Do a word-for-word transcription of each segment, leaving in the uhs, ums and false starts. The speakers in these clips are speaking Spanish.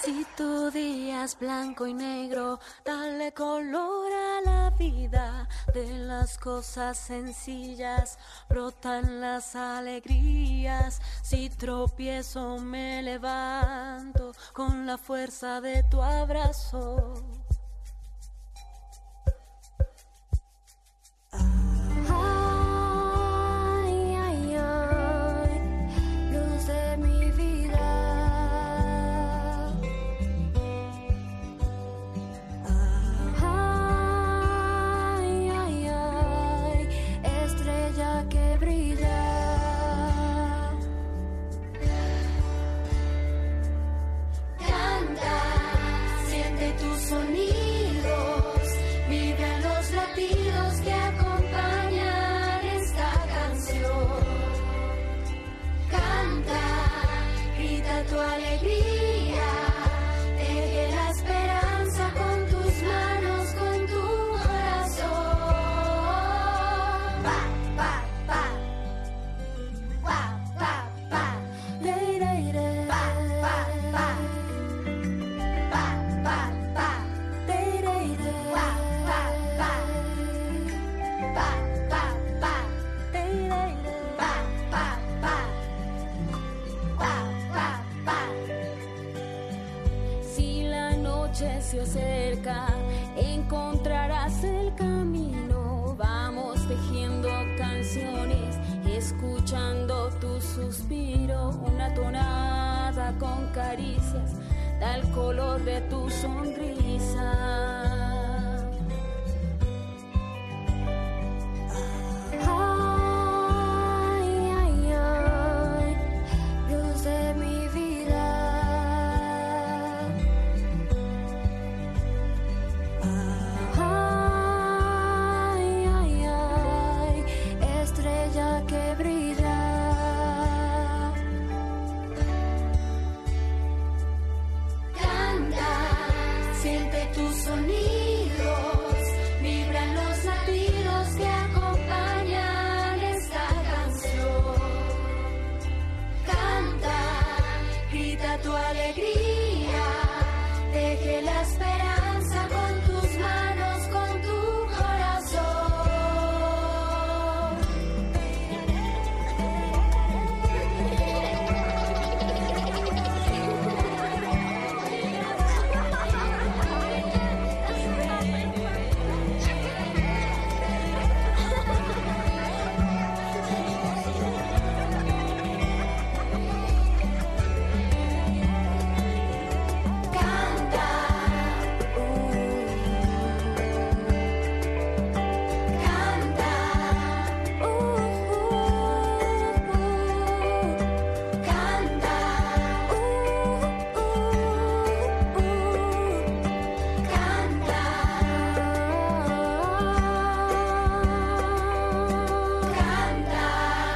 Si tu día es blanco y negro, dale color a la vida. De las cosas sencillas brotan las alegrías. Si tropiezo me levanto con la fuerza de tu abrazo. Ay, ay, ay, luz de mi vida. Ay, ay, ay, estrella que brilla. Canta, siente tus sonidos, vibran los latidos que acompañan esta canción. Canta, grita tu alegría, teje la esperanza con tus manos, con tu corazón. Pa, pa, pa, pa, pa, pa, re, re, re. Pa, pa, pa, pa, pa, pa, re, re, re. Pa, pa, pa, pa, pa, pa, re, re, re. Pa, pa, pa, pa, pa, pa. Si la noche se acerca, encontrarás el camino. Vamos tejiendo canciones, escuchando tu suspiro. Una tonada con caricias da el color de tu sonrisa. Ay, ay, ay, luz de mi vida. Ay, ay, ay, estrella que brilla. Canta, siente tus sonidos, vibran los latidos que acompañan esta canción. Canta, grita tu alegría, teje la esperanza con tus manos, con tu corazón. Canta, uh, canta, uh, uh, uh, canta, uh, uh, uh, canta, canta.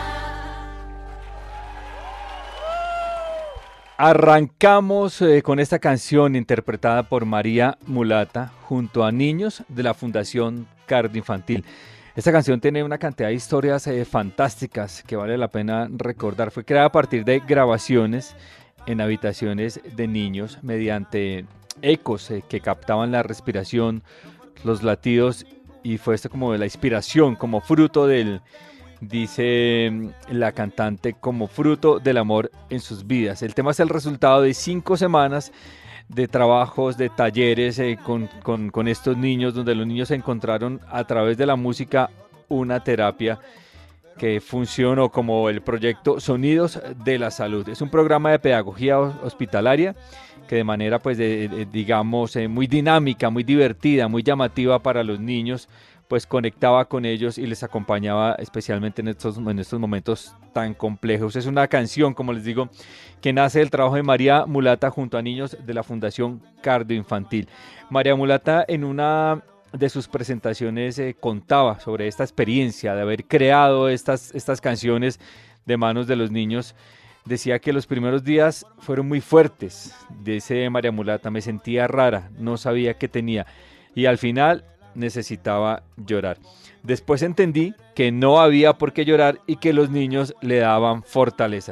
Arrancamos eh, con esta canción interpretada por María Mulata junto a niños de la Fundación Cardio Infantil. Esta canción tiene una cantidad de historias eh, fantásticas que vale la pena recordar. Fue creada a partir de grabaciones en habitaciones de niños mediante ecos eh, que captaban la respiración, los latidos, y fue esto como de la inspiración, como fruto del, dice mm, la cantante, como fruto del amor en sus vidas. El tema es el resultado de cinco semanas de trabajos, de talleres eh, con, con, con estos niños, donde los niños encontraron a través de la música una terapia que funcionó como el proyecto Sonidos de la Salud. Es un programa de pedagogía hospitalaria que de manera, pues, de, de, digamos, eh, muy dinámica, muy divertida, muy llamativa para los niños, pues conectaba con ellos y les acompañaba especialmente en estos, en estos momentos tan complejos. Es una canción, como les digo, que nace del trabajo de María Mulata junto a niños de la Fundación Cardio Infantil. María Mulata, en una de sus presentaciones, eh, contaba sobre esta experiencia de haber creado estas, estas canciones de manos de los niños. Decía que los primeros días fueron muy fuertes. Dice María Mulata, me sentía rara, no sabía qué tenía. Y al final necesitaba llorar. Después entendí que no había por qué llorar y que los niños le daban fortaleza.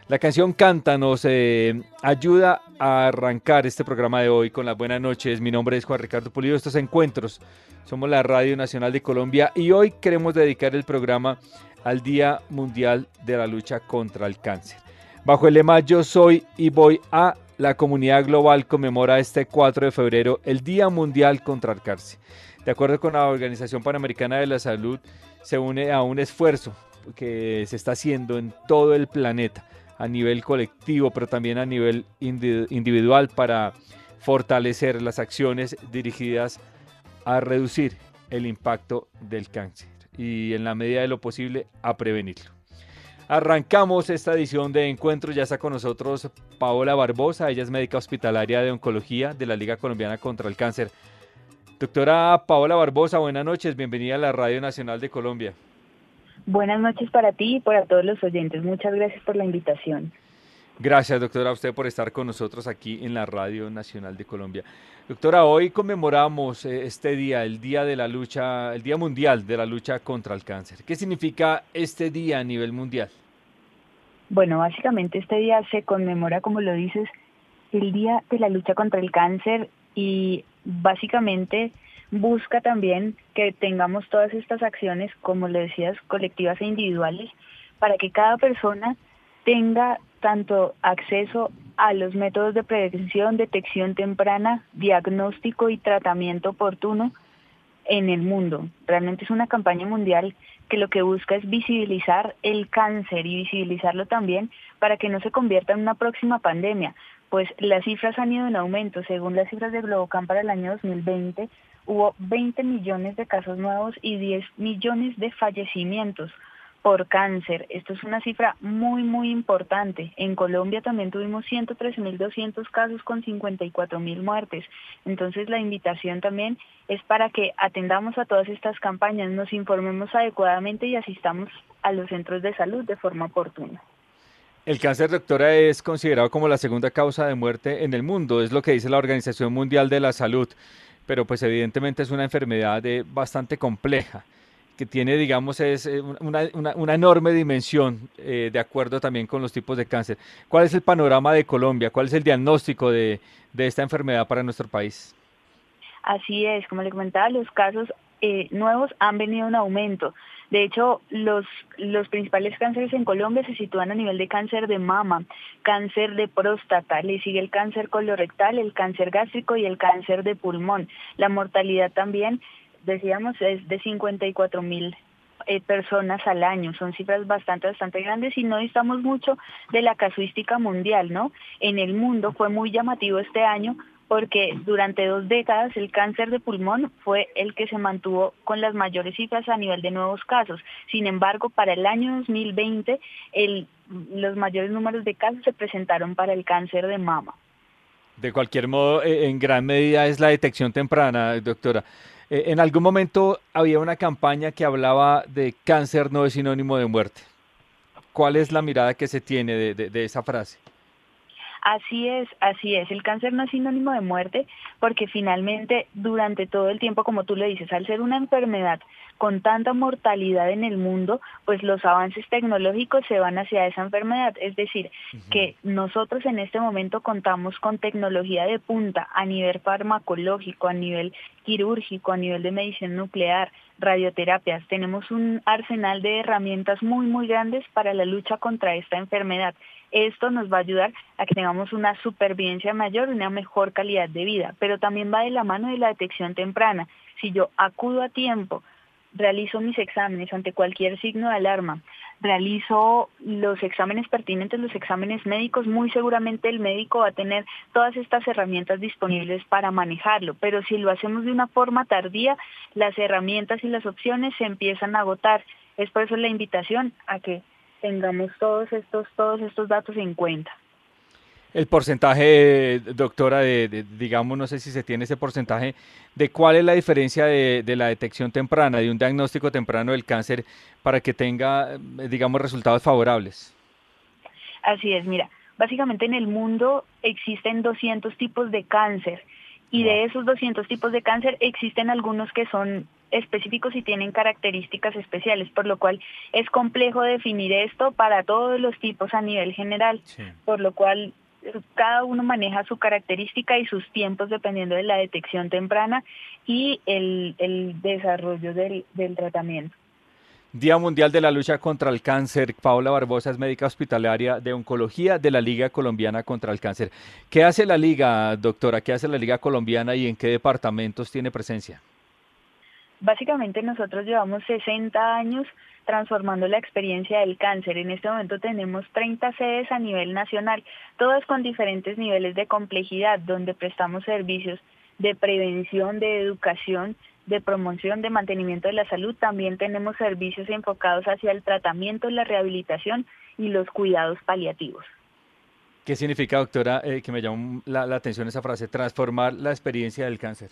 La canción Canta nos eh, ayuda a arrancar este programa de hoy con las buenas noches. Mi nombre es Juan Ricardo Pulido, estos encuentros. Somos la Radio Nacional de Colombia y hoy queremos dedicar el programa al Día Mundial de la Lucha contra el Cáncer. Bajo el lema Yo soy y voy a, la comunidad global conmemora este cuatro de febrero el Día Mundial contra el Cáncer. De acuerdo con la Organización Panamericana de la Salud, se une a un esfuerzo que se está haciendo en todo el planeta, a nivel colectivo, pero también a nivel individual, para fortalecer las acciones dirigidas a reducir el impacto del cáncer y, en la medida de lo posible, a prevenirlo. Arrancamos esta edición de Encuentro. Ya está con nosotros Paola Barbosa, ella es médica hospitalaria de oncología de la Liga Colombiana contra el Cáncer. Doctora Paola Barbosa, buenas noches, bienvenida a la Radio Nacional de Colombia. Buenas noches para ti y para todos los oyentes. Muchas gracias por la invitación. Gracias, doctora, a usted por estar con nosotros aquí en la Radio Nacional de Colombia. Doctora, hoy conmemoramos este día, el Día de la Lucha, el Día Mundial de la Lucha contra el Cáncer. ¿Qué significa este día a nivel mundial? Bueno, básicamente este día se conmemora, como lo dices, el Día de la Lucha contra el Cáncer y básicamente busca también que tengamos todas estas acciones, como le decías, colectivas e individuales, para que cada persona tenga tanto acceso a los métodos de prevención, detección temprana, diagnóstico y tratamiento oportuno en el mundo. Realmente es una campaña mundial que lo que busca es visibilizar el cáncer y visibilizarlo también para que no se convierta en una próxima pandemia, pues las cifras han ido en aumento. Según las cifras de Globocam para el año dos mil veinte, hubo veinte millones de casos nuevos y diez millones de fallecimientos por cáncer. Esto es una cifra muy, muy importante. En Colombia también tuvimos ciento trece mil doscientos casos con cincuenta y cuatro mil muertes. Entonces la invitación también es para que atendamos a todas estas campañas, nos informemos adecuadamente y asistamos a los centros de salud de forma oportuna. El cáncer, doctora, es considerado como la segunda causa de muerte en el mundo, es lo que dice la Organización Mundial de la Salud, pero pues evidentemente es una enfermedad de, bastante compleja, que tiene, digamos, es una, una, una enorme dimensión, eh, de acuerdo también con los tipos de cáncer. ¿Cuál es el panorama de Colombia? ¿Cuál es el diagnóstico de, de esta enfermedad para nuestro país? Así es, como le comentaba, los casos eh, nuevos han venido en aumento. De hecho, los, los principales cánceres en Colombia se sitúan a nivel de cáncer de mama, cáncer de próstata, le sigue el cáncer colorectal, el cáncer gástrico y el cáncer de pulmón. La mortalidad también, decíamos, es de cincuenta y cuatro mil eh, personas al año. Son cifras bastante, bastante grandes y no distamos mucho de la casuística mundial, ¿no? En el mundo fue muy llamativo este año porque durante dos décadas el cáncer de pulmón fue el que se mantuvo con las mayores cifras a nivel de nuevos casos. Sin embargo, para el año dos mil veinte, el, los mayores números de casos se presentaron para el cáncer de mama. De cualquier modo, eh, en gran medida es la detección temprana, doctora. Eh, en algún momento había una campaña que hablaba de cáncer no es sinónimo de muerte. ¿Cuál es la mirada que se tiene de, de, de esa frase? Así es, así es. El cáncer no es sinónimo de muerte porque finalmente durante todo el tiempo, como tú le dices, al ser una enfermedad con tanta mortalidad en el mundo, pues los avances tecnológicos se van hacia esa enfermedad. Es decir, uh-huh. que nosotros en este momento contamos con tecnología de punta a nivel farmacológico, a nivel quirúrgico, a nivel de medicina nuclear, radioterapias. Tenemos un arsenal de herramientas muy, muy grandes para la lucha contra esta enfermedad. Esto nos va a ayudar a que tengamos una supervivencia mayor y una mejor calidad de vida, pero también va de la mano de la detección temprana. Si yo acudo a tiempo, realizo mis exámenes ante cualquier signo de alarma, realizo los exámenes pertinentes, los exámenes médicos, muy seguramente el médico va a tener todas estas herramientas disponibles para manejarlo, pero si lo hacemos de una forma tardía, las herramientas y las opciones se empiezan a agotar. Es por eso la invitación a que tengamos todos estos, todos estos datos en cuenta. El porcentaje, doctora, de, de, digamos, no sé si se tiene ese porcentaje, de cuál es la diferencia de, de la detección temprana, de un diagnóstico temprano del cáncer para que tenga, digamos, resultados favorables. Así es, mira, básicamente en el mundo existen doscientos tipos de cáncer y wow. de esos doscientos tipos de cáncer existen algunos que son específicos y tienen características especiales, por lo cual es complejo definir esto para todos los tipos a nivel general, Sí. por lo cual cada uno maneja su característica y sus tiempos dependiendo de la detección temprana y el, el desarrollo del, del tratamiento. Día Mundial de la Lucha contra el Cáncer. Paola Barbosa es médica hospitalaria de oncología de la Liga Colombiana contra el Cáncer. ¿Qué hace la Liga, doctora? ¿Qué hace la Liga Colombiana y en qué departamentos tiene presencia? Básicamente nosotros llevamos sesenta años transformando la experiencia del cáncer. En este momento tenemos treinta sedes a nivel nacional, todas con diferentes niveles de complejidad, donde prestamos servicios de prevención, de educación, de promoción, de mantenimiento de la salud. También tenemos servicios enfocados hacia el tratamiento, la rehabilitación y los cuidados paliativos. ¿Qué significa, doctora, eh, que me llamó la, la atención esa frase, transformar la experiencia del cáncer?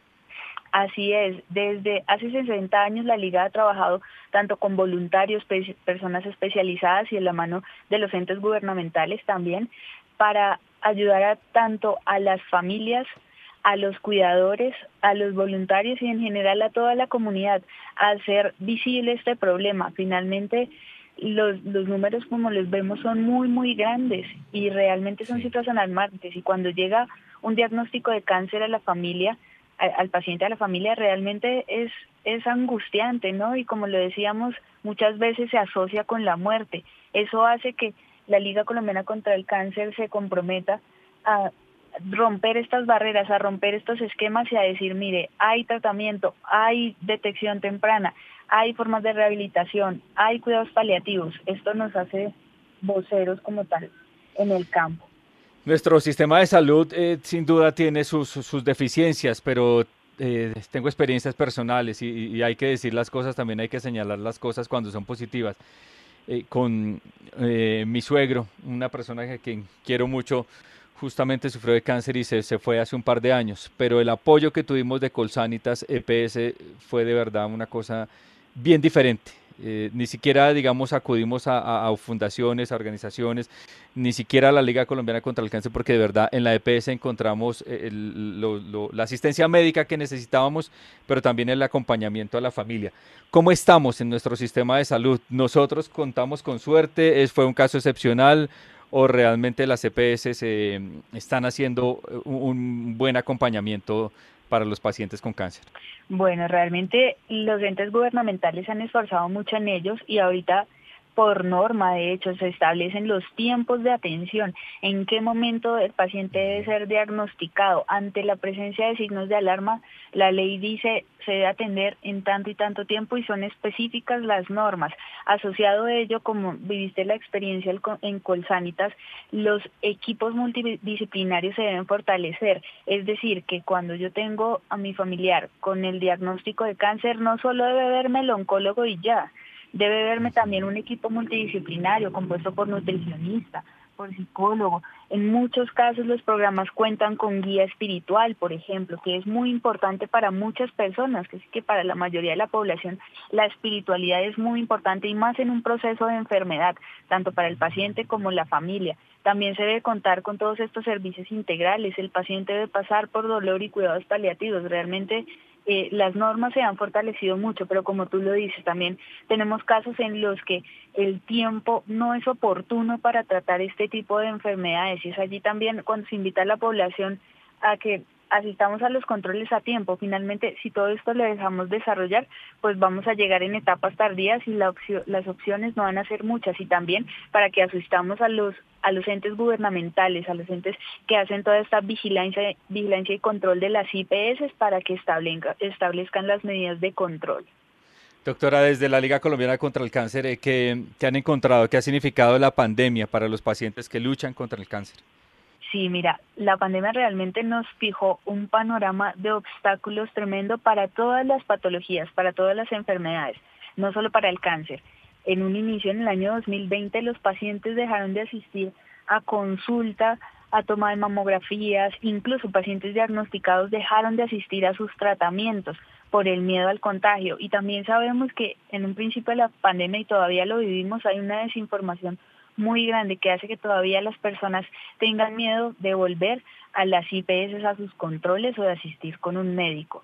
Así es, desde hace sesenta años la Liga ha trabajado tanto con voluntarios, pe- personas especializadas y en la mano de los entes gubernamentales también, para ayudar a, tanto a las familias, a los cuidadores, a los voluntarios y en general a toda la comunidad a hacer visible este problema. Finalmente, los, los números como los vemos son muy, muy grandes y realmente son Sí. cifras alarmantes. Y cuando llega un diagnóstico de cáncer a la familia, a- al paciente, a la familia, realmente es, es angustiante, ¿no? Y como lo decíamos, muchas veces se asocia con la muerte. Eso hace que la Liga Colombiana contra el Cáncer se comprometa a romper estas barreras, a romper estos esquemas y a decir, mire, hay tratamiento, hay detección temprana, hay formas de rehabilitación, hay cuidados paliativos. Esto nos hace voceros como tal en el campo. Nuestro sistema de salud eh, sin duda tiene sus, sus- sus deficiencias, pero eh, tengo experiencias personales y, y hay que decir las cosas, también hay que señalar las cosas cuando son positivas. Eh, con eh, mi suegro, una persona que, que quiero mucho, justamente sufrió de cáncer y se, se fue hace un par de años, pero el apoyo que tuvimos de Colsanitas E P S fue de verdad una cosa bien diferente. Eh, ni siquiera, digamos, acudimos a, a- a fundaciones, a organizaciones, ni siquiera a la Liga Colombiana contra el Cáncer, porque de verdad en la E P S encontramos eh, el- lo- lo- la asistencia médica que necesitábamos, pero también el acompañamiento a la familia. ¿Cómo estamos en nuestro sistema de salud? ¿Nosotros contamos con suerte? ¿Es, fue un caso excepcional? ¿O realmente las E P S se, mm, están haciendo eh, un, un buen acompañamiento para los pacientes con cáncer? Bueno, realmente los entes gubernamentales se han esforzado mucho en ellos y ahorita por norma, de hecho, se establecen los tiempos de atención, en qué momento el paciente debe ser diagnosticado. Ante la presencia de signos de alarma, la ley dice se debe atender en tanto y tanto tiempo y son específicas las normas. Asociado a ello, como viviste la experiencia el co- en Colsanitas, los equipos multidisciplinarios se deben fortalecer. Es decir, que cuando yo tengo a mi familiar con el diagnóstico de cáncer, no solo debe verme el oncólogo y ya, debe verme también un equipo multidisciplinario compuesto por nutricionista, por psicólogo. En muchos casos los programas cuentan con guía espiritual, por ejemplo, que es muy importante para muchas personas, que es que para la mayoría de la población la espiritualidad es muy importante y más en un proceso de enfermedad, tanto para el paciente como la familia. También se debe contar con todos estos servicios integrales. El paciente debe pasar por dolor y cuidados paliativos. Realmente eh, las normas se han fortalecido mucho, pero como tú lo dices, también tenemos casos en los que el tiempo no es oportuno para tratar este tipo de enfermedades y es allí también cuando se invita a la población a que asistamos a los controles a tiempo. Finalmente, si todo esto lo dejamos desarrollar, pues vamos a llegar en etapas tardías y la opción, las opciones no van a ser muchas y también para que asistamos a los a los entes gubernamentales, a los entes que hacen toda esta vigilancia, vigilancia y control de las I P S para que establezca, establezcan las medidas de control. Doctora, desde la Liga Colombiana contra el Cáncer, eh, ¿qué, qué han encontrado? ¿Qué ha significado la pandemia para los pacientes que luchan contra el cáncer? Sí, mira, la pandemia realmente nos fijó un panorama de obstáculos tremendo para todas las patologías, para todas las enfermedades, no solo para el cáncer. En un inicio, en el año dos mil veinte, los pacientes dejaron de asistir a consulta, a toma de mamografías, incluso pacientes diagnosticados dejaron de asistir a sus tratamientos por el miedo al contagio. Y también sabemos que en un principio de la pandemia, y todavía lo vivimos, hay una desinformación muy grande que hace que todavía las personas tengan miedo de volver a las I P S, a sus controles o de asistir con un médico.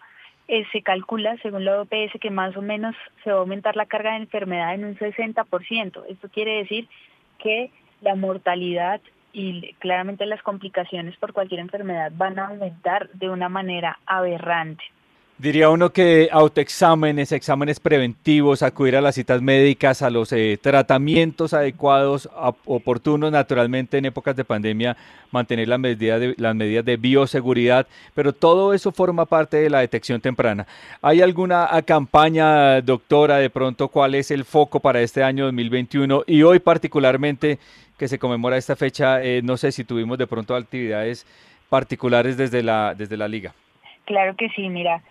eh, se calcula, según la O P S, que más o menos se va a aumentar la carga de enfermedad en un sesenta por ciento. Esto quiere decir que la mortalidad y claramente las complicaciones por cualquier enfermedad van a aumentar de una manera aberrante. Diría uno que autoexámenes, exámenes preventivos, acudir a las citas médicas, a los eh, tratamientos adecuados, a- oportunos, naturalmente en épocas de pandemia, mantener las medidas de, las medidas de bioseguridad, pero todo eso forma parte de la detección temprana. ¿Hay alguna ah, campaña, doctora, de pronto cuál es el foco para este año dos mil veintiuno y hoy particularmente que se conmemora esta fecha? Eh, no sé si tuvimos de pronto actividades particulares desde la, desde la liga. Claro que sí, mira.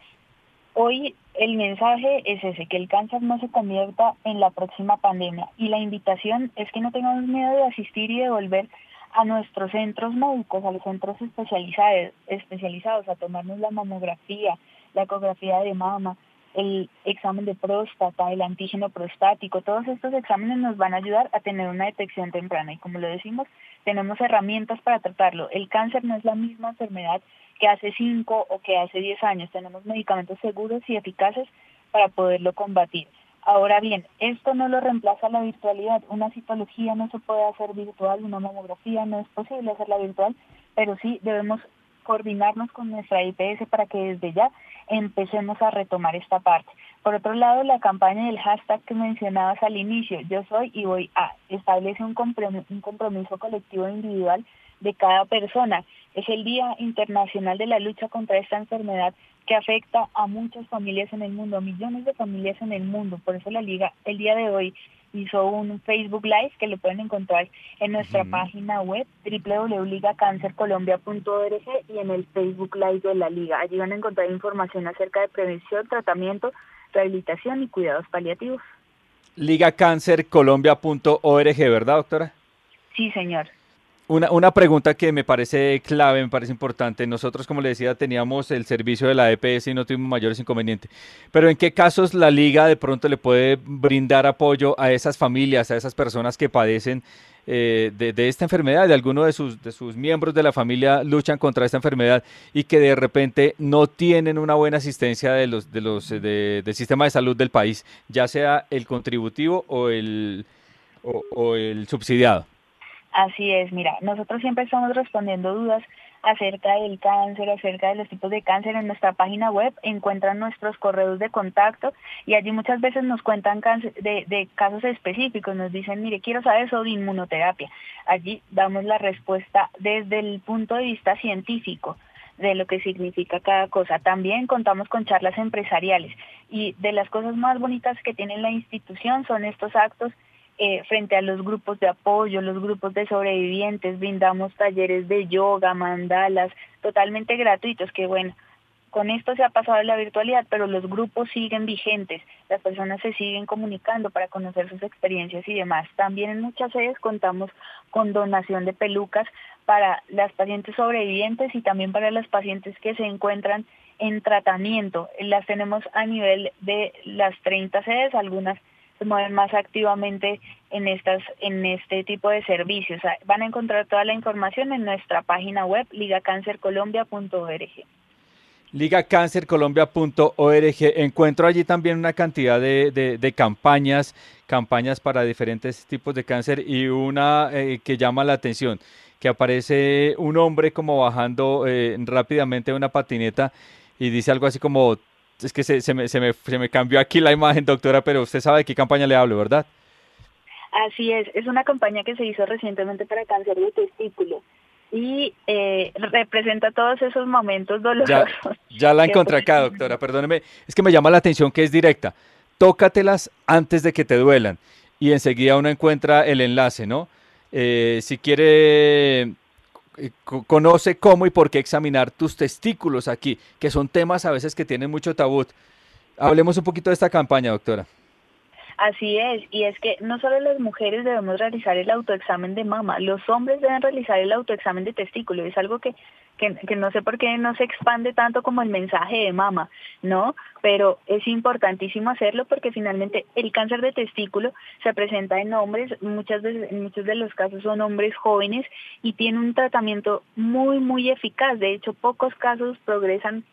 Hoy el mensaje es ese, que el cáncer no se convierta en la próxima pandemia, y la invitación es que no tengamos miedo de asistir y de volver a nuestros centros médicos, a los centros especializados, especializados a tomarnos la mamografía, la ecografía de mama, el examen de próstata, el antígeno prostático. Todos estos exámenes nos van a ayudar a tener una detección temprana y, como lo decimos, tenemos herramientas para tratarlo. El cáncer no es la misma enfermedad que hace cinco o que hace diez años. Tenemos medicamentos seguros y eficaces para poderlo combatir. Ahora bien, esto no lo reemplaza la virtualidad. Una citología no se puede hacer virtual, una mamografía no es posible hacerla virtual, pero sí debemos coordinarnos con nuestra I P S para que desde ya empecemos a retomar esta parte. Por otro lado, la campaña del hashtag que mencionabas al inicio, yo soy y voy a, establece un compromiso, un compromiso colectivo e individual de cada persona. Es el Día Internacional de la Lucha contra esta enfermedad que afecta a muchas familias en el mundo, a millones de familias en el mundo. Por eso la Liga el día de hoy hizo un Facebook Live que lo pueden encontrar en nuestra Ujú. página web doble u doble u doble u punto liga cáncer colombia punto org y en el Facebook Live de la Liga. Allí van a encontrar información acerca de prevención, tratamiento, rehabilitación y cuidados paliativos. liga cáncer colombia punto org, ¿verdad, doctora? Sí, señor. Una, una pregunta que me parece clave, me parece importante. Nosotros, como le decía, teníamos el servicio de la E P S y no tuvimos mayores inconvenientes. Pero ¿en qué casos la liga de pronto le puede brindar apoyo a esas familias, a esas personas que padecen eh, de, de esta enfermedad, de alguno de sus, de sus miembros de la familia luchan contra esta enfermedad y que de repente no tienen una buena asistencia de los, de los, eh, de- del sistema de salud del país, ya sea el contributivo o el, o o el subsidiado? Así es, mira, nosotros siempre estamos respondiendo dudas acerca del cáncer, acerca de los tipos de cáncer. En nuestra página web encuentran nuestros correos de contacto y allí muchas veces nos cuentan cáncer, de, de casos específicos, nos dicen, mire, quiero saber sobre inmunoterapia. Allí damos la respuesta desde el punto de vista científico de lo que significa cada cosa. También contamos con charlas empresariales y de las cosas más bonitas que tiene la institución son estos actos eh, frente a los grupos de apoyo, los grupos de sobrevivientes. Brindamos talleres de yoga, mandalas, totalmente gratuitos, que bueno, con esto se ha pasado la virtualidad, pero los grupos siguen vigentes, las personas se siguen comunicando para conocer sus experiencias y demás. También en muchas sedes contamos con donación de pelucas para las pacientes sobrevivientes y también para las pacientes que se encuentran en tratamiento. Las tenemos a nivel de las treinta sedes, algunas se mueven más activamente en estas en este tipo de servicios. Van a encontrar toda la información en nuestra página web liga cáncer colombia punto org. liga cáncer colombia punto org. Encuentro allí también una cantidad de, de, de campañas, campañas para diferentes tipos de cáncer y una eh, que llama la atención, que aparece un hombre como bajando eh, rápidamente de una patineta y dice algo así como, es que se, se me, se me, se me cambió aquí la imagen, doctora, pero usted sabe de qué campaña le hablo, ¿verdad? Así es, es una campaña que se hizo recientemente para cáncer de testículo y eh, representa todos esos momentos Ya, dolorosos ya la que encontré pues, acá, doctora, perdóneme, es que me llama la atención que es directa. Tócatelas antes de que te duelan y enseguida uno encuentra el enlace, ¿no? Eh, si quiere, eh, co- conoce cómo y por qué examinar tus testículos aquí, que son temas a veces que tienen mucho tabú. Hablemos un poquito de esta campaña, doctora. Así es, y es que no solo las mujeres debemos realizar el autoexamen de mama, los hombres deben realizar el autoexamen de testículo. Es algo que, que, que no sé por qué no se expande tanto como el mensaje de mama, ¿no? Pero es importantísimo hacerlo porque finalmente el cáncer de testículo se presenta en hombres, muchas veces, en muchos de los casos son hombres jóvenes y tiene un tratamiento muy, muy eficaz. De hecho, pocos casos progresan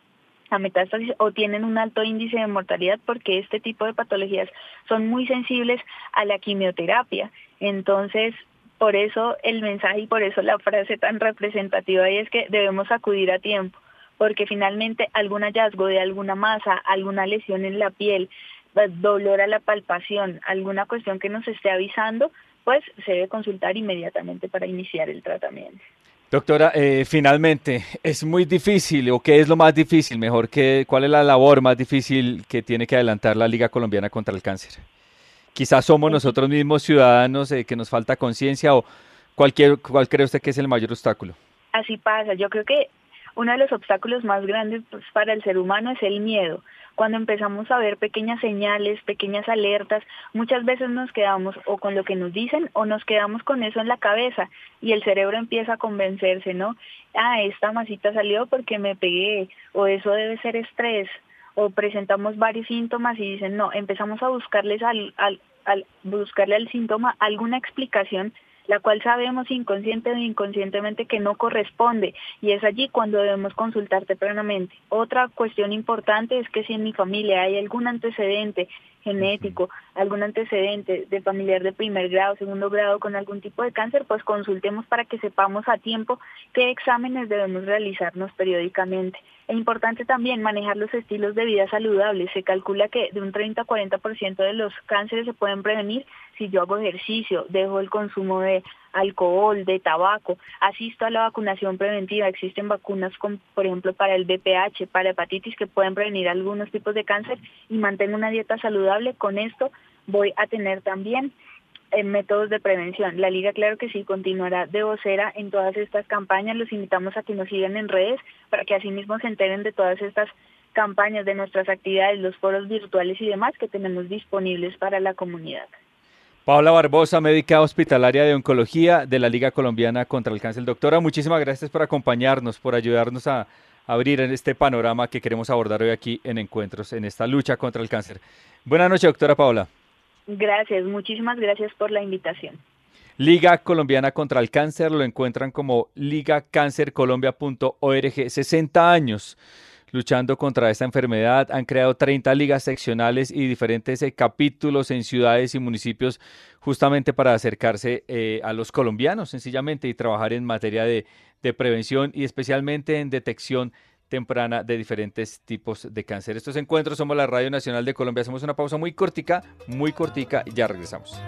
a metástasis o tienen un alto índice de mortalidad porque este tipo de patologías son muy sensibles a la quimioterapia. Entonces, por eso el mensaje y por eso la frase tan representativa ahí es que debemos acudir a tiempo, porque finalmente algún hallazgo de alguna masa, alguna lesión en la piel, dolor a la palpación, alguna cuestión que nos esté avisando, pues se debe consultar inmediatamente para iniciar el tratamiento. Doctora, eh, finalmente, ¿es muy difícil o qué es lo más difícil? Mejor que, ¿cuál es la labor más difícil que tiene que adelantar la Liga Colombiana contra el Cáncer? Quizás somos nosotros mismos ciudadanos eh, que nos falta conciencia o cualquier, ¿cuál cree usted que es el mayor obstáculo? Así pasa, yo creo que uno de los obstáculos más grandes pues, para el ser humano es el miedo. Cuando empezamos a ver pequeñas señales, pequeñas alertas, muchas veces nos quedamos o con lo que nos dicen o nos quedamos con eso en la cabeza y el cerebro empieza a convencerse, ¿no? Ah, esta masita salió porque me pegué, o eso debe ser estrés, o presentamos varios síntomas y dicen, no, empezamos a buscarles al, al, al buscarle al síntoma alguna explicación, la cual sabemos inconsciente o inconscientemente que no corresponde, y es allí cuando debemos consultar tempranamente. Otra cuestión importante es que si en mi familia hay algún antecedente genético, algún antecedente de familiar de primer grado, segundo grado con algún tipo de cáncer, pues consultemos para que sepamos a tiempo qué exámenes debemos realizarnos periódicamente. Es importante también manejar los estilos de vida saludables. Se calcula que de un treinta a cuarenta por ciento de los cánceres se pueden prevenir si yo hago ejercicio, dejo el consumo de alcohol, de tabaco, asisto a la vacunación preventiva. Existen vacunas, con, por ejemplo, para el V P H, para hepatitis, que pueden prevenir algunos tipos de cáncer, y mantengo una dieta saludable. Con esto voy a tener también eh, métodos de prevención. La Liga, claro que sí, continuará de vocera en todas estas campañas. Los invitamos a que nos sigan en redes para que así mismo se enteren de todas estas campañas, de nuestras actividades, los foros virtuales y demás que tenemos disponibles para la comunidad. Paola Barbosa, médica hospitalaria de oncología de la Liga Colombiana contra el Cáncer. Doctora, muchísimas gracias por acompañarnos, por ayudarnos a abrir en este panorama que queremos abordar hoy aquí en Encuentros, en esta lucha contra el cáncer. Buenas noches, doctora Paola. Gracias, muchísimas gracias por la invitación. Liga Colombiana contra el Cáncer, lo encuentran como liga cáncer colombia punto org. sesenta años luchando contra esta enfermedad, han creado treinta ligas seccionales y diferentes eh, capítulos en ciudades y municipios justamente para acercarse eh, a los colombianos sencillamente y trabajar en materia de, de prevención y especialmente en detección temprana de diferentes tipos de cáncer. Estos encuentros somos la Radio Nacional de Colombia. Hacemos una pausa muy cortica, muy cortica y ya regresamos.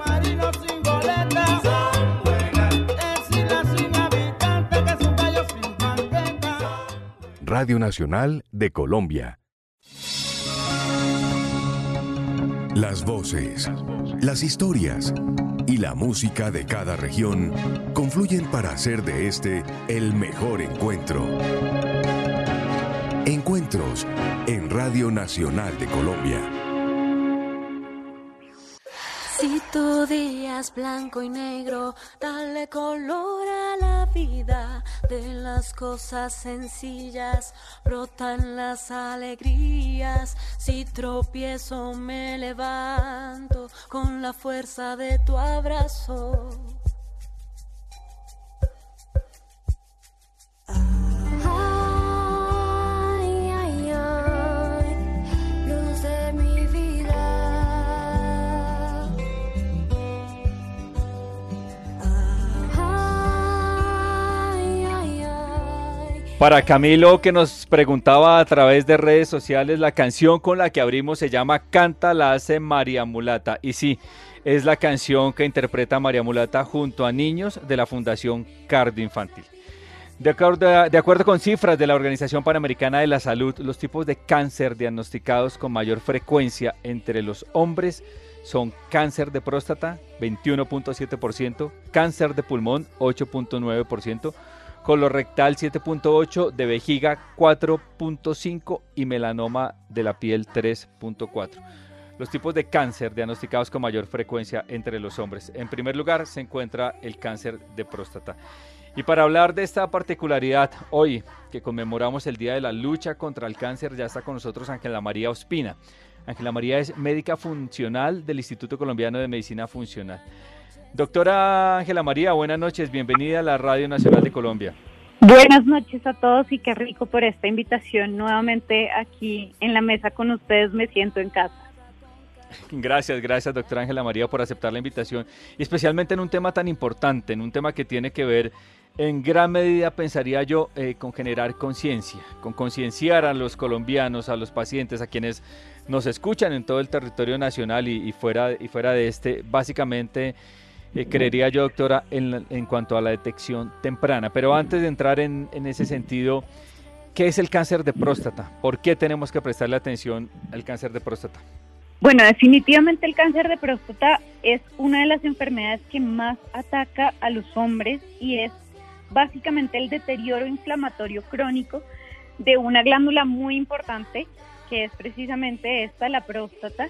Radio Nacional de Colombia. Las voces, las historias y la música de cada región confluyen para hacer de este el mejor encuentro. Encuentros en Radio Nacional de Colombia. Si tu día es blanco y negro, dale color a la vida. De las cosas sencillas brotan las alegrías. Si tropiezo me levanto con la fuerza de tu abrazo. Para Camilo, que nos preguntaba a través de redes sociales, la canción con la que abrimos se llama Canta, la hace María Mulata. Y sí, es la canción que interpreta María Mulata junto a niños de la Fundación Cardio Infantil. De acuerdo, de acuerdo con cifras de la Organización Panamericana de la Salud, los tipos de cáncer diagnosticados con mayor frecuencia entre los hombres son cáncer de próstata, veintiuno punto siete por ciento, cáncer de pulmón, ocho punto nueve por ciento, colorectal siete punto ocho por ciento, de vejiga cuatro punto cinco por ciento y melanoma de la piel tres punto cuatro por ciento. Los tipos de cáncer diagnosticados con mayor frecuencia entre los hombres. En primer lugar se encuentra el cáncer de próstata. Y para hablar de esta particularidad, hoy que conmemoramos el Día de la Lucha contra el Cáncer, ya está con nosotros Ángela María Ospina. Ángela María es médica funcional del Instituto Colombiano de Medicina Funcional. Doctora Ángela María, buenas noches, bienvenida a la Radio Nacional de Colombia. Buenas noches a todos y qué rico por esta invitación. Nuevamente aquí en la mesa con ustedes me siento en casa. Gracias, gracias doctora Ángela María por aceptar la invitación, y especialmente en un tema tan importante, en un tema que tiene que ver en gran medida, pensaría yo, eh, con generar conciencia, con concienciar a los colombianos, a los pacientes, a quienes nos escuchan en todo el territorio nacional y, y, fuera, y fuera de este, básicamente, eh, creería yo, doctora, en, en cuanto a la detección temprana. Pero antes de entrar en, en ese sentido, ¿qué es el cáncer de próstata? ¿Por qué tenemos que prestarle atención al cáncer de próstata? Bueno, definitivamente el cáncer de próstata es una de las enfermedades que más ataca a los hombres y es básicamente el deterioro inflamatorio crónico de una glándula muy importante, que es precisamente esta, la próstata,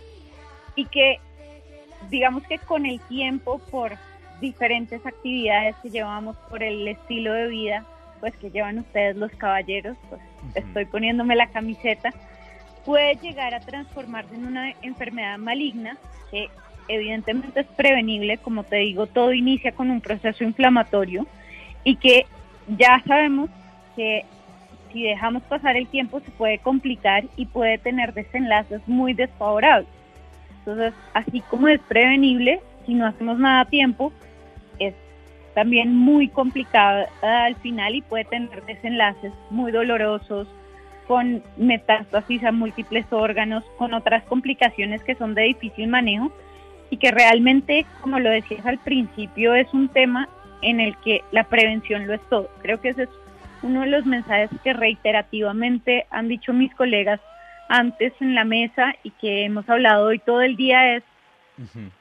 y que digamos que con el tiempo, por diferentes actividades que llevamos, por el estilo de vida pues que llevan ustedes los caballeros, pues uh-huh. estoy poniéndome la camiseta, puede llegar a transformarse en una enfermedad maligna que evidentemente es prevenible. Como te digo, todo inicia con un proceso inflamatorio y que ya sabemos que si dejamos pasar el tiempo se puede complicar y puede tener desenlaces muy desfavorables. Entonces, así como es prevenible, si no hacemos nada a tiempo, es también muy complicada al final y puede tener desenlaces muy dolorosos, con metástasis a múltiples órganos, con otras complicaciones que son de difícil manejo y que realmente, como lo decías al principio, es un tema en el que la prevención lo es todo. Creo que ese es uno de los mensajes que reiterativamente han dicho mis colegas antes en la mesa y que hemos hablado hoy todo el día, es uh-huh.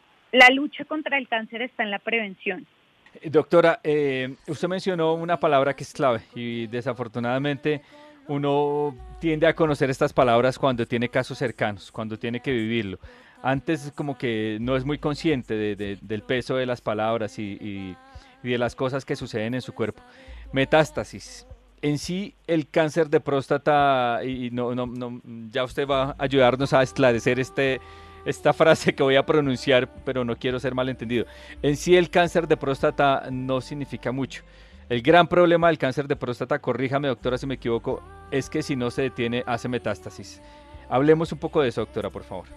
la lucha contra el cáncer está en la prevención. Doctora, eh, usted mencionó una palabra que es clave y desafortunadamente uno tiende a conocer estas palabras cuando tiene casos cercanos, cuando tiene que vivirlo. Antes como que no es muy consciente de, de, del peso de las palabras y, y, y de las cosas que suceden en su cuerpo. Metástasis. En sí, el cáncer de próstata, y no, no, no, ya usted va a ayudarnos a esclarecer este, esta frase que voy a pronunciar, pero no quiero ser malentendido. En sí, el cáncer de próstata no significa mucho. El gran problema del cáncer de próstata, corríjame doctora si me equivoco, es que si no se detiene hace metástasis. Hablemos un poco de eso, doctora, por favor.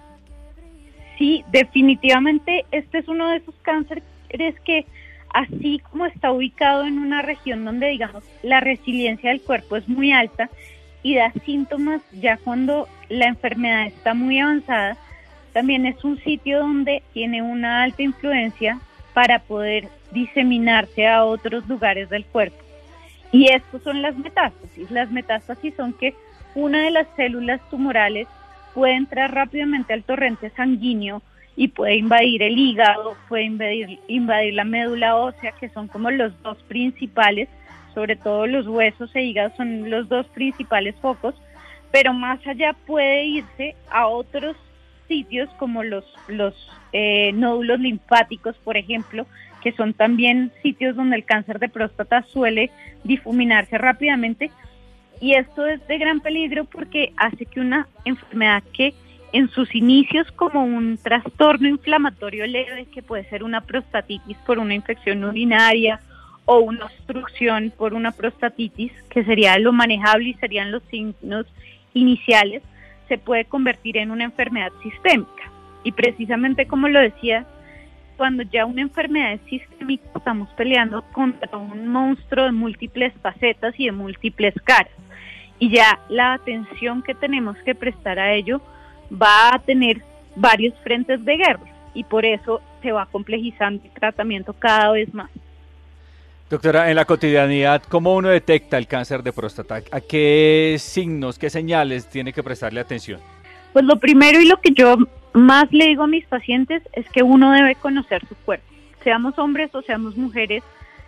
Sí, definitivamente este es uno de esos cánceres que, así como está ubicado en una región donde, digamos, la resiliencia del cuerpo es muy alta y da síntomas ya cuando la enfermedad está muy avanzada, también es un sitio donde tiene una alta influencia para poder diseminarse a otros lugares del cuerpo. Y estos son las metástasis. Las metástasis son que una de las células tumorales puede entrar rápidamente al torrente sanguíneo y puede invadir el hígado, puede invadir, invadir la médula ósea, que son como los dos principales, sobre todo los huesos e hígado son los dos principales focos, pero más allá puede irse a otros sitios como los, los eh, nódulos linfáticos, por ejemplo, que son también sitios donde el cáncer de próstata suele difuminarse rápidamente, y esto es de gran peligro porque hace que una enfermedad que en sus inicios como un trastorno inflamatorio leve, que puede ser una prostatitis por una infección urinaria o una obstrucción por una prostatitis, que sería lo manejable y serían los signos iniciales, se puede convertir en una enfermedad sistémica. Y precisamente como lo decía, cuando ya una enfermedad es sistémica, estamos peleando contra un monstruo de múltiples facetas y de múltiples caras. Y ya la atención que tenemos que prestar a ello va a tener varios frentes de guerra y por eso se va complejizando el tratamiento cada vez más. Doctora, en la cotidianidad, ¿cómo uno detecta el cáncer de próstata? ¿A qué signos, qué señales tiene que prestarle atención? Pues lo primero y lo que yo más le digo a mis pacientes es que uno debe conocer su cuerpo. Seamos hombres o seamos mujeres,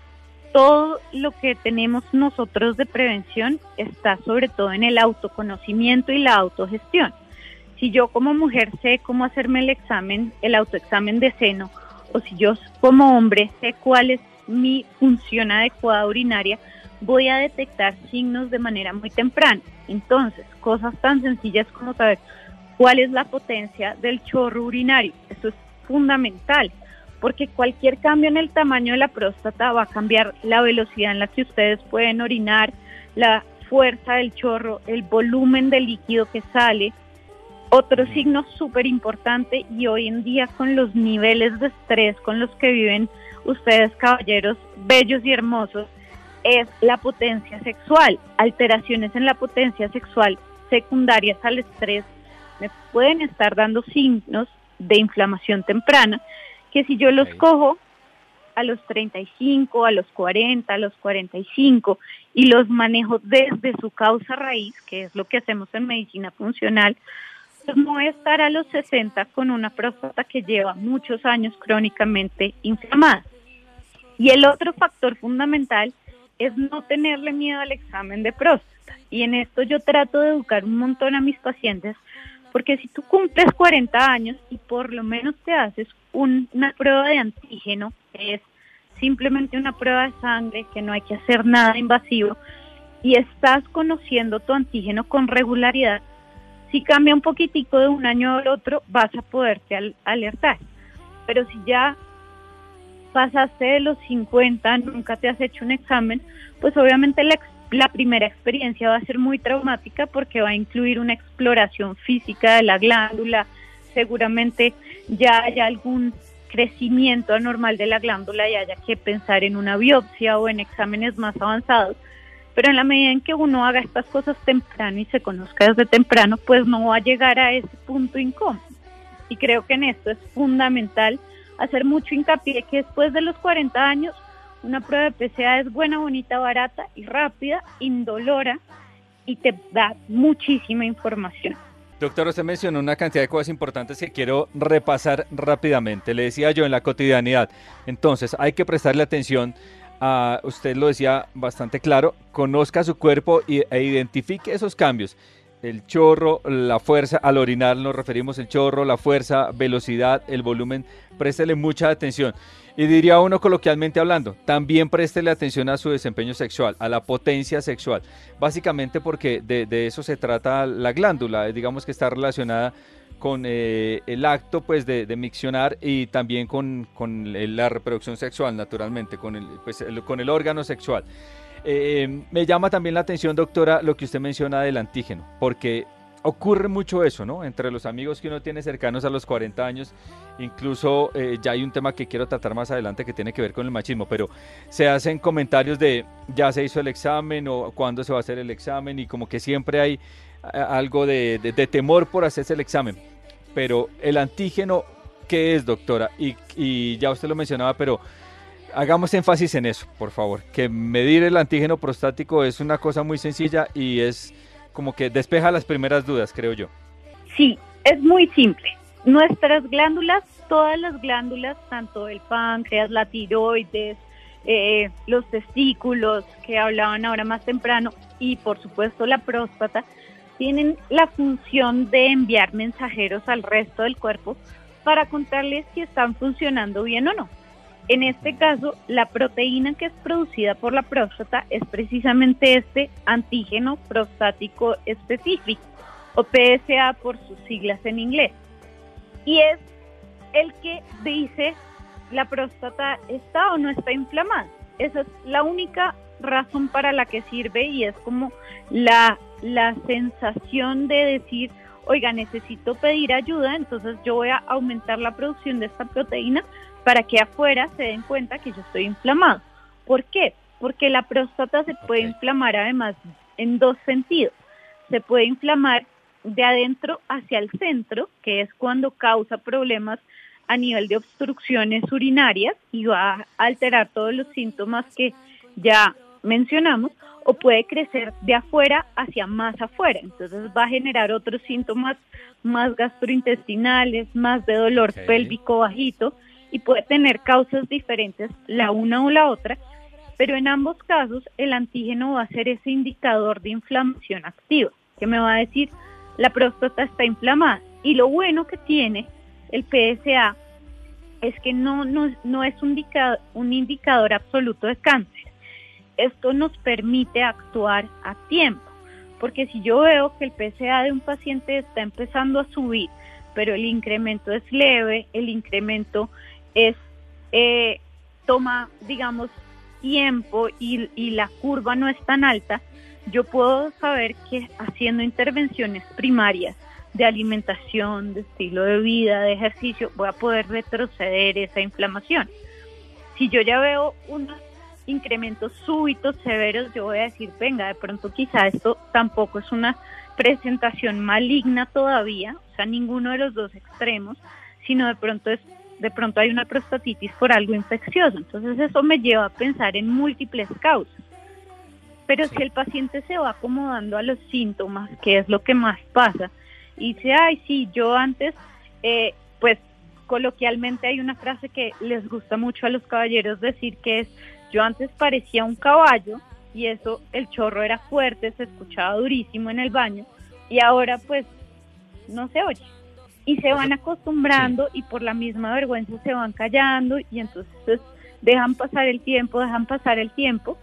todo lo que tenemos nosotros de prevención está sobre todo en el autoconocimiento y la autogestión. Si yo como mujer sé cómo hacerme el examen, el autoexamen de seno, o si yo como hombre sé cuál es mi función adecuada urinaria, voy a detectar signos de manera muy temprana. Entonces, cosas tan sencillas como saber cuál es la potencia del chorro urinario, eso es fundamental, porque cualquier cambio en el tamaño de la próstata va a cambiar la velocidad en la que ustedes pueden orinar, la fuerza del chorro, el volumen de líquido que sale. Otro signo súper importante, y hoy en día con los niveles de estrés con los que viven ustedes, caballeros bellos y hermosos, es la potencia sexual. Alteraciones en la potencia sexual secundarias al estrés me pueden estar dando signos de inflamación temprana, que si yo los Okay. cojo a los treinta y cinco, a los cuarenta, a los cuarenta y cinco y los manejo desde su causa raíz, que es lo que hacemos en medicina funcional, pues no voy a estar a los sesenta con una próstata que lleva muchos años crónicamente inflamada. Y el otro factor fundamental es no tenerle miedo al examen de próstata. Y en esto yo trato de educar un montón a mis pacientes, porque si tú cumples cuarenta años y por lo menos te haces un, una prueba de antígeno, que es simplemente una prueba de sangre, que no hay que hacer nada invasivo, y estás conociendo tu antígeno con regularidad, si cambia un poquitico de un año al otro, vas a poderte al, alertar. Pero si ya pasaste de los cincuenta, nunca te has hecho un examen, pues obviamente la, la primera experiencia va a ser muy traumática, porque va a incluir una exploración física de la glándula, seguramente ya haya algún crecimiento anormal de la glándula y haya que pensar en una biopsia o en exámenes más avanzados. Pero en la medida en que uno haga estas cosas temprano y se conozca desde temprano, pues no va a llegar a ese punto incómodo. Y creo que en esto es fundamental hacer mucho hincapié que después de los cuarenta años, una prueba de P C A es buena, bonita, barata y rápida, indolora, y te da muchísima información. Doctor, usted mencionó una cantidad de cosas importantes que quiero repasar rápidamente. Le decía yo, en la cotidianidad. Entonces, hay que prestarle atención a, usted lo decía bastante claro, conozca su cuerpo y, e identifique esos cambios. El chorro, la fuerza, al orinar nos referimos el chorro, la fuerza, velocidad, el volumen, préstele mucha atención. Y diría uno coloquialmente hablando, también préstele atención a su desempeño sexual, a la potencia sexual, básicamente porque de, de eso se trata la glándula, digamos que está relacionada con eh, el acto pues de, de miccionar y también con, con la reproducción sexual, naturalmente, con el, pues, el, con el órgano sexual. Eh, me llama también la atención, doctora, lo que usted menciona del antígeno, porque ocurre mucho eso, ¿no? Entre los amigos que uno tiene cercanos a los cuarenta años, incluso eh, ya hay un tema que quiero tratar más adelante que tiene que ver con el machismo, pero se hacen comentarios de ya se hizo el examen o cuándo se va a hacer el examen, y como que siempre hay a, algo de, de, de temor por hacerse el examen. Pero el antígeno, ¿qué es, doctora? Y, y ya usted lo mencionaba, pero hagamos énfasis en eso, por favor, que medir el antígeno prostático es una cosa muy sencilla y es como que despeja las primeras dudas, creo yo. Sí, es muy simple. Nuestras glándulas, todas las glándulas, tanto el páncreas, la tiroides, eh, los testículos, que hablaban ahora más temprano, y por supuesto la próstata, tienen la función de enviar mensajeros al resto del cuerpo para contarles si están funcionando bien o no. En este caso, la proteína que es producida por la próstata es precisamente este antígeno prostático específico, o P S A por sus siglas en inglés. Y es el que dice la próstata está o no está inflamada. Esa es la única razón para la que sirve, y es como la, la sensación de decir, oiga, necesito pedir ayuda, entonces yo voy a aumentar la producción de esta proteína para que afuera se den cuenta que yo estoy inflamado. ¿Por qué? Porque la próstata se puede inflamar además en dos sentidos. Se puede inflamar de adentro hacia el centro, que es cuando causa problemas a nivel de obstrucciones urinarias y va a alterar todos los síntomas que ya mencionamos, o puede crecer de afuera hacia más afuera, entonces va a generar otros síntomas más gastrointestinales, más de dolor okay. pélvico bajito, y puede tener causas diferentes la una o la otra, pero en ambos casos el antígeno va a ser ese indicador de inflamación activa, que me va a decir la próstata está inflamada. Y lo bueno que tiene el P S A es que no, no, no es un indicador, un indicador absoluto de cáncer. Esto nos permite actuar a tiempo, porque si yo veo que el P S A de un paciente está empezando a subir, pero el incremento es leve, el incremento es eh, toma, digamos, tiempo y, y la curva no es tan alta, yo puedo saber que haciendo intervenciones primarias de alimentación, de estilo de vida, de ejercicio, voy a poder retroceder esa inflamación. Si yo ya veo unos incrementos súbitos, severos, yo voy a decir, venga, de pronto quizá esto tampoco es una presentación maligna todavía, o sea, ninguno de los dos extremos, sino de pronto es de pronto hay una prostatitis por algo infeccioso. Entonces eso me lleva a pensar en múltiples causas. Pero si el paciente se va acomodando a los síntomas, que es lo que más pasa, y dice, ay, sí, yo antes, eh, pues coloquialmente hay una frase que les gusta mucho a los caballeros decir, que es, yo antes parecía un caballo, y eso, el chorro era fuerte, se escuchaba durísimo en el baño, y ahora pues no se oye. Y se van acostumbrando, sí, y por la misma vergüenza se van callando, y entonces dejan pasar el tiempo, dejan pasar el tiempo,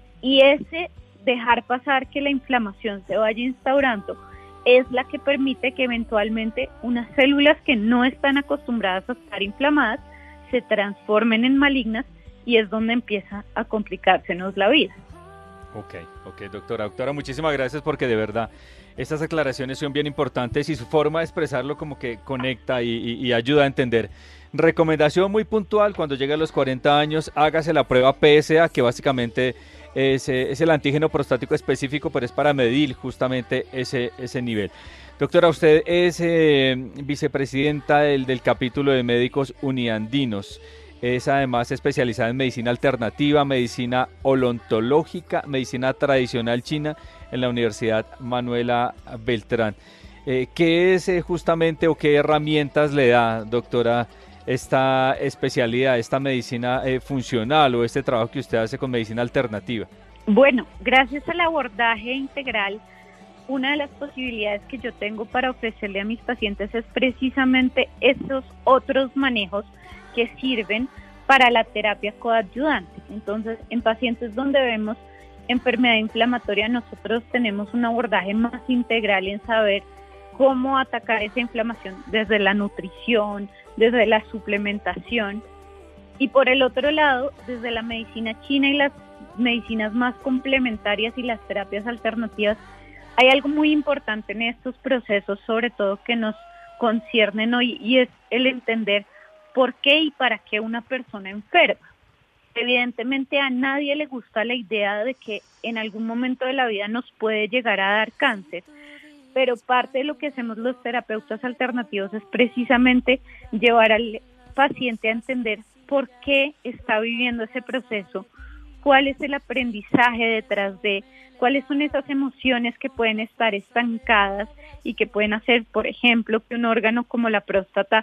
y ese dejar pasar que la inflamación se vaya instaurando es la que permite que eventualmente unas células que no están acostumbradas a estar inflamadas se transformen en malignas, y es donde empieza a complicársenos la vida. Ok, ok, doctora. Doctora, muchísimas gracias, porque de verdad estas aclaraciones son bien importantes y su forma de expresarlo como que conecta y, y, y ayuda a entender. Recomendación muy puntual: cuando llegue a los cuarenta años, hágase la prueba P S A, que básicamente es, es el antígeno prostático específico, pero es para medir justamente ese, ese nivel. Doctora, usted es eh, vicepresidenta del, del capítulo de médicos uniandinos. Es además especializada en medicina alternativa, medicina odontológica, medicina tradicional china en la Universidad Manuela Beltrán. Eh, ¿Qué es eh, justamente o qué herramientas le da, doctora, esta especialidad, esta medicina eh, funcional o este trabajo que usted hace con medicina alternativa? Bueno, gracias al abordaje integral, una de las posibilidades que yo tengo para ofrecerle a mis pacientes es precisamente esos otros manejos que sirven para la terapia coadyuvante. Entonces, en pacientes donde vemos enfermedad inflamatoria, nosotros tenemos un abordaje más integral en saber cómo atacar esa inflamación desde la nutrición, desde la suplementación, y por el otro lado, desde la medicina china y las medicinas más complementarias y las terapias alternativas. Hay algo muy importante en estos procesos, sobre todo que nos conciernen hoy, y es el entender por qué y para qué una persona enferma. Evidentemente a nadie le gusta la idea de que en algún momento de la vida nos puede llegar a dar cáncer, pero parte de lo que hacemos los terapeutas alternativos es precisamente llevar al paciente a entender por qué está viviendo ese proceso, cuál es el aprendizaje detrás de, cuáles son esas emociones que pueden estar estancadas y que pueden hacer, por ejemplo, que un órgano como la próstata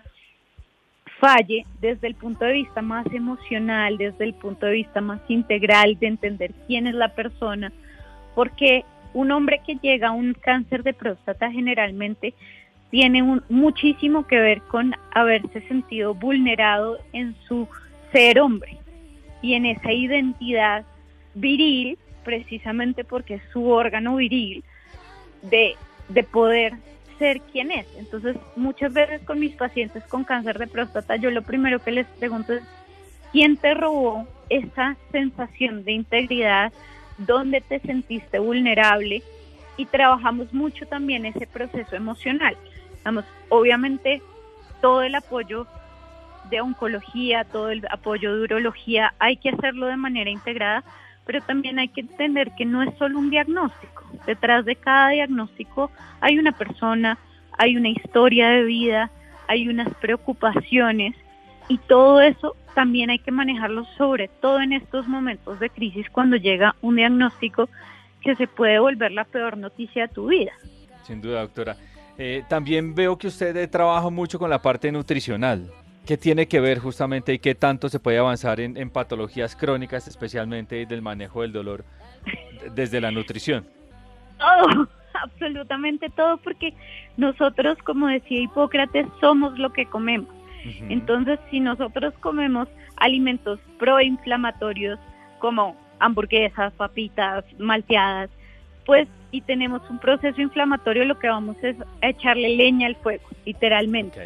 falle desde el punto de vista más emocional, desde el punto de vista más integral, de entender quién es la persona, porque un hombre que llega a un cáncer de próstata generalmente tiene un, muchísimo que ver con haberse sentido vulnerado en su ser hombre y en esa identidad viril, precisamente porque es su órgano viril, de, de poder ser quien es. Entonces, muchas veces con mis pacientes con cáncer de próstata, yo lo primero que les pregunto es, ¿quién te robó esa sensación de integridad? ¿Dónde te sentiste vulnerable? Y trabajamos mucho también ese proceso emocional. Vamos, obviamente, todo el apoyo de oncología, todo el apoyo de urología, hay que hacerlo de manera integrada, pero también hay que entender que no es solo un diagnóstico. Detrás de cada diagnóstico hay una persona, hay una historia de vida, hay unas preocupaciones, y todo eso también hay que manejarlo, sobre todo en estos momentos de crisis, cuando llega un diagnóstico que se puede volver la peor noticia de tu vida. Sin duda, doctora. Eh, también veo que usted eh, trabaja mucho con la parte nutricional. ¿Qué tiene que ver justamente y qué tanto se puede avanzar en, en patologías crónicas, especialmente del manejo del dolor desde la nutrición? Todo, absolutamente todo, porque nosotros, como decía Hipócrates, somos lo que comemos. Uh-huh. Entonces, si nosotros comemos alimentos proinflamatorios como hamburguesas, papitas, malteadas, pues, y tenemos un proceso inflamatorio, lo que vamos es a echarle leña al fuego, literalmente. Okay.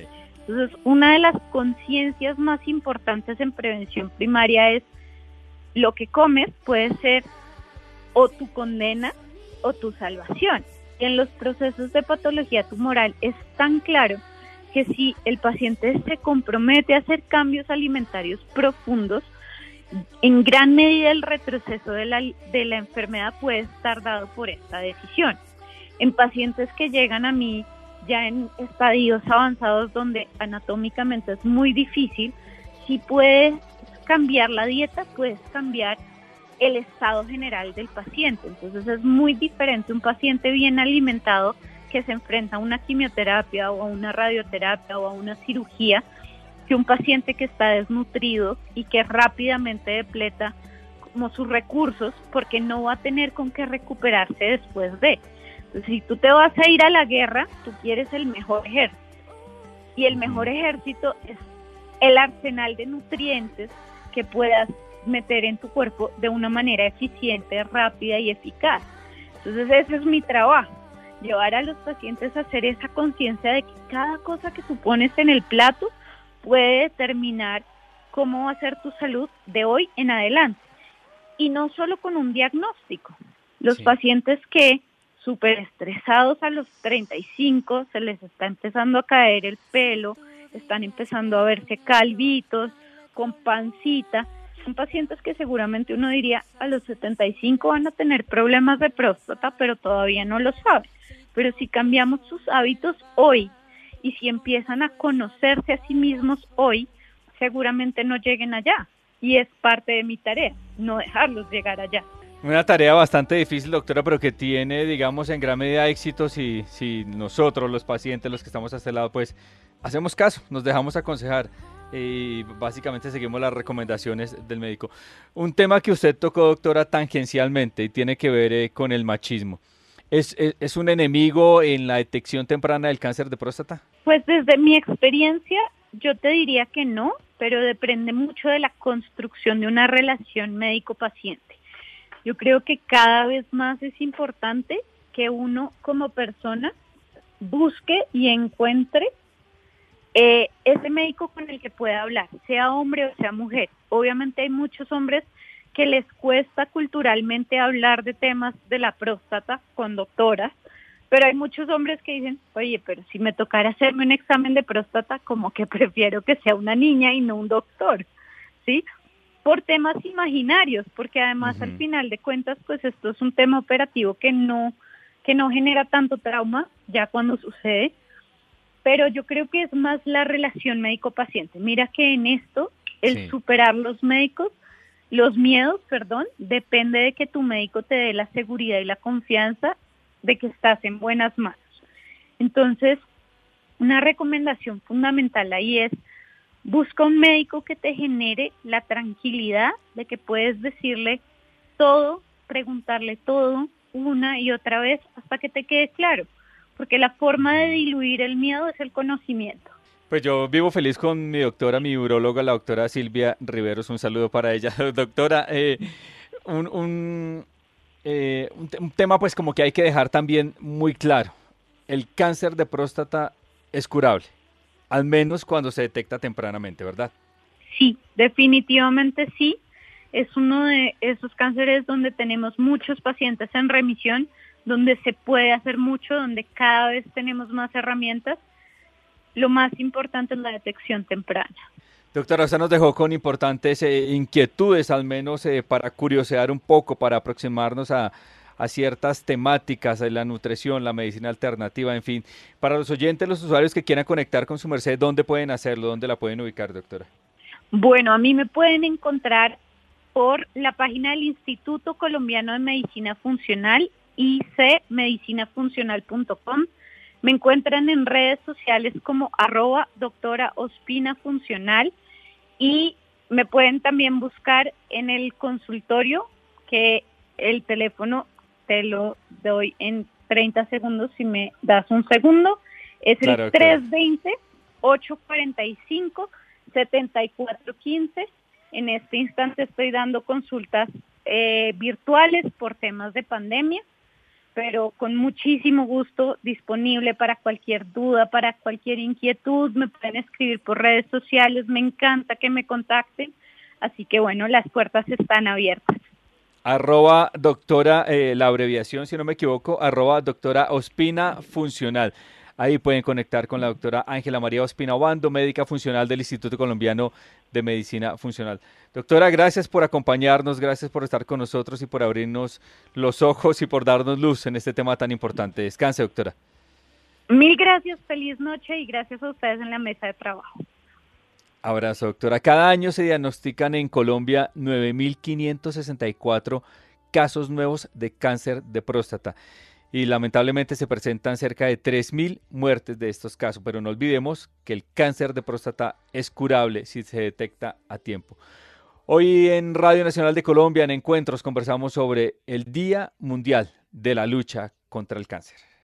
Entonces, una de las conciencias más importantes en prevención primaria es lo que comes puede ser o tu condena o tu salvación. Y en los procesos de patología tumoral es tan claro que si el paciente se compromete a hacer cambios alimentarios profundos, en gran medida el retroceso de la, de la enfermedad puede estar dado por esta decisión. En pacientes que llegan a mí ya en estadios avanzados donde anatómicamente es muy difícil, si puedes cambiar la dieta, puedes cambiar el estado general del paciente. Entonces es muy diferente un paciente bien alimentado que se enfrenta a una quimioterapia o a una radioterapia o a una cirugía, que un paciente que está desnutrido y que rápidamente depleta como sus recursos porque no va a tener con qué recuperarse después de. Entonces, si tú te vas a ir a la guerra, tú quieres el mejor ejército. Y el mejor ejército es el arsenal de nutrientes que puedas meter en tu cuerpo de una manera eficiente, rápida y eficaz. Entonces, ese es mi trabajo. Llevar a los pacientes a hacer esa conciencia de que cada cosa que tú pones en el plato puede determinar cómo va a ser tu salud de hoy en adelante. Y no solo con un diagnóstico. Los sí. pacientes que súper estresados a los treinta y cinco, se les está empezando a caer el pelo, están empezando a verse calvitos, con pancita, son pacientes que seguramente uno diría a los setenta y cinco van a tener problemas de próstata, pero todavía no lo saben. Pero si cambiamos sus hábitos hoy y si empiezan a conocerse a sí mismos hoy, seguramente no lleguen allá. Y es parte de mi tarea, no dejarlos llegar allá. Una tarea bastante difícil, doctora, pero que tiene, digamos, en gran medida éxito si, si nosotros, los pacientes, los que estamos a este lado, pues hacemos caso, nos dejamos aconsejar y básicamente seguimos las recomendaciones del médico. Un tema que usted tocó, doctora, tangencialmente y tiene que ver eh, con el machismo. ¿Es, es, ¿Es un enemigo en la detección temprana del cáncer de próstata? Pues desde mi experiencia yo te diría que no, pero depende mucho de la construcción de una relación médico-paciente. Yo creo que cada vez más es importante que uno como persona busque y encuentre eh, ese médico con el que pueda hablar, sea hombre o sea mujer. Obviamente hay muchos hombres que les cuesta culturalmente hablar de temas de la próstata con doctoras, pero hay muchos hombres que dicen, oye, pero si me tocara hacerme un examen de próstata, como que prefiero que sea una niña y no un doctor, ¿sí? Por temas imaginarios, porque además uh-huh. al final de cuentas, pues esto es un tema operativo que no, que no genera tanto trauma ya cuando sucede, pero yo creo que es más la relación médico-paciente. Mira que en esto, el sí. superar los médicos, los miedos, perdón, depende de que tu médico te dé la seguridad y la confianza de que estás en buenas manos. Entonces, una recomendación fundamental ahí es, busca un médico que te genere la tranquilidad de que puedes decirle todo, preguntarle todo una y otra vez hasta que te quede claro, porque la forma de diluir el miedo es el conocimiento. Pues yo vivo feliz con mi doctora, mi uróloga, la doctora Silvia Riveros. Un saludo para ella. Doctora, eh, un, un, eh, un, te- un tema pues como que hay que dejar también muy claro. El cáncer de próstata es curable, al menos cuando se detecta tempranamente, ¿verdad? Sí, definitivamente sí. Es uno de esos cánceres donde tenemos muchos pacientes en remisión, donde se puede hacer mucho, donde cada vez tenemos más herramientas. Lo más importante es la detección temprana. Doctora, usted nos dejó con importantes eh, inquietudes, al menos eh, para curiosear un poco, para aproximarnos a, a ciertas temáticas de la nutrición, la medicina alternativa, en fin. Para los oyentes, los usuarios que quieran conectar con su merced, ¿dónde pueden hacerlo? ¿Dónde la pueden ubicar, doctora? Bueno, a mí me pueden encontrar por la página del Instituto Colombiano de Medicina Funcional, i c medicina funcional punto com. Me encuentran en redes sociales como arroba doctora Ospina Funcional y me pueden también buscar en el consultorio, que el teléfono te lo doy en treinta segundos si me das un segundo. Es Claro, el doctora. tres dos cero, ocho cuatro cinco, siete cuatro uno cinco. En este instante estoy dando consultas eh, virtuales por temas de pandemia. pero con muchísimo gusto, disponible para cualquier duda, para cualquier inquietud. Me pueden escribir por redes sociales, me encanta que me contacten, así que bueno, las puertas están abiertas. Arroba doctora, eh, la abreviación, si no me equivoco, arroba doctora Ospina Funcional. Ahí pueden conectar con la doctora Ángela María Ospina Obando, médica funcional del Instituto Colombiano de Medicina Funcional. Doctora, gracias por acompañarnos, gracias por estar con nosotros y por abrirnos los ojos y por darnos luz en este tema tan importante. Descanse, doctora. Mil gracias, feliz noche y gracias a ustedes en la mesa de trabajo. Abrazo, doctora. Cada año se diagnostican en Colombia nueve mil quinientos sesenta y cuatro casos nuevos de cáncer de próstata y lamentablemente se presentan cerca de tres mil muertes de estos casos, pero no olvidemos que el cáncer de próstata es curable si se detecta a tiempo. Hoy en Radio Nacional de Colombia, en Encuentros, conversamos sobre el Día Mundial de la Lucha contra el Cáncer.